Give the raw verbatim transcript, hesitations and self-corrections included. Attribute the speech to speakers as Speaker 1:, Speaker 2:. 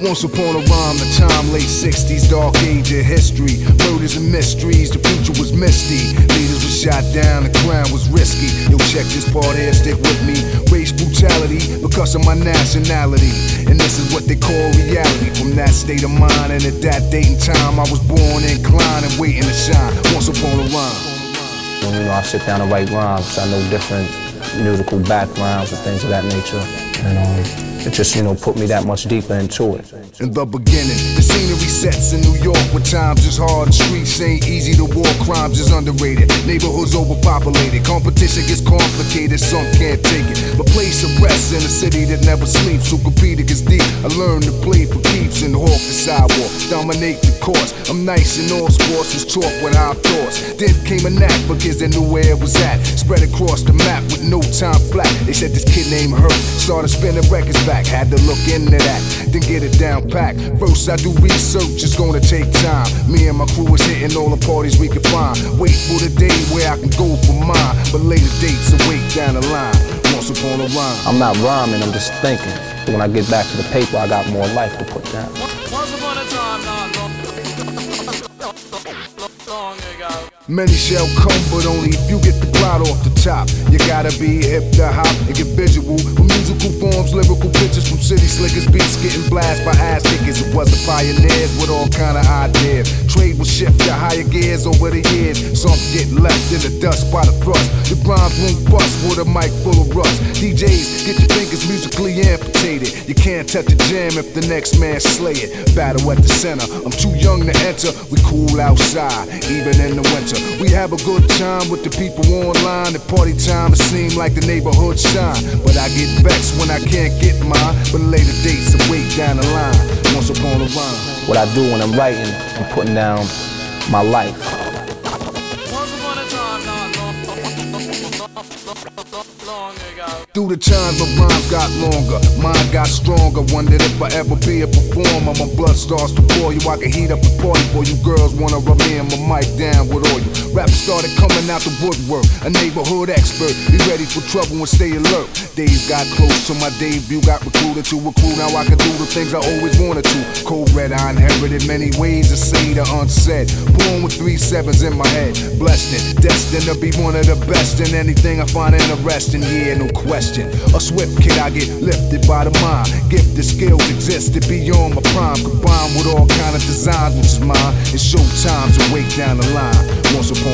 Speaker 1: Once upon a rhyme, the time late sixties, dark age of history. Murders and mysteries, the future was misty. Leaders were shot down, the crime was risky. Yo, check this part here, stick with me. Race brutality because of my nationality. And this is what they call reality. From that state of mind and at that date and time, I was born inclined and waiting to shine. Once upon a rhyme.
Speaker 2: When, you know, I sit down and write rhymes, I know different musical backgrounds and things of that nature. And um, it just, you know, put me that much deeper into it.
Speaker 1: In the beginning, the scenery sets in New York where times is hard and streets ain't easy to walk. Crimes is underrated, neighborhoods overpopulated. Competition gets complicated, some can't take it. But place of rest in a city that never sleeps. Who compete against deep? I learned to play for keeps and hawk the sidewalk, dominate the course. I'm nice in all sports, was taught without thoughts. Then came a knack for kids that knew where it was at. Spread across the map with no time flat. They said this kid named Hurt started spinning records back. Had to look into that, then get it down packed. First I do research, it's gonna take time. Me and my crew is hitting all the parties we can find. Wait for the day where I can go for mine. But later dates await down the line. Once upon a rhyme.
Speaker 2: I'm not rhyming, I'm just thinking. When I get back to the paper, I got more life to put down.
Speaker 3: Once upon a time, not long, long ago.
Speaker 1: Many shall come, but only if you get the plot off the top. You gotta be hip to hop and get visual with musical forms, lyrical pictures from city slickers, beats getting blasted by ass kickers. It was the pioneers with all kind of ideas. Trade will shift to higher gears over the years. Some get left in the dust by the thrust. The rhymes won't bust with a mic full of rust. D Js, get your fingers musically amputated. You can't touch a jam if the next man slay it. Battle at the center, I'm too young to enter. We cool outside, even in the winter. We have a good time with the people online. At party time, it seems like the neighborhood shine. But I get vexed when I can't get mine. But later dates await down the line. Once upon a rhyme.
Speaker 2: What I do when I'm writing, I'm putting down my life.
Speaker 3: Once upon a time, not long, long ago.
Speaker 1: Through the times my rhymes got longer, mine got stronger. Wondered if I ever be a performer. My blood starts to boil you, I can heat up a party for you. Girls wanna rub me and my mic down with all you. Rappers started coming out the woodwork, a neighborhood expert. Be ready for trouble and stay alert. Days got close to my debut, got recruited to a crew. Now I can do the things I always wanted to. Cold red, I inherited many ways to say the unsaid. Born with three sevens in my head, blessed it, destined to be one of the best in anything I find interesting. Yeah, no question. A swift kid, I get lifted by the mind. Gifted skills existed beyond my prime, combined with all kind of designs, which is mine. It's showtimes to wait down the line. Once upon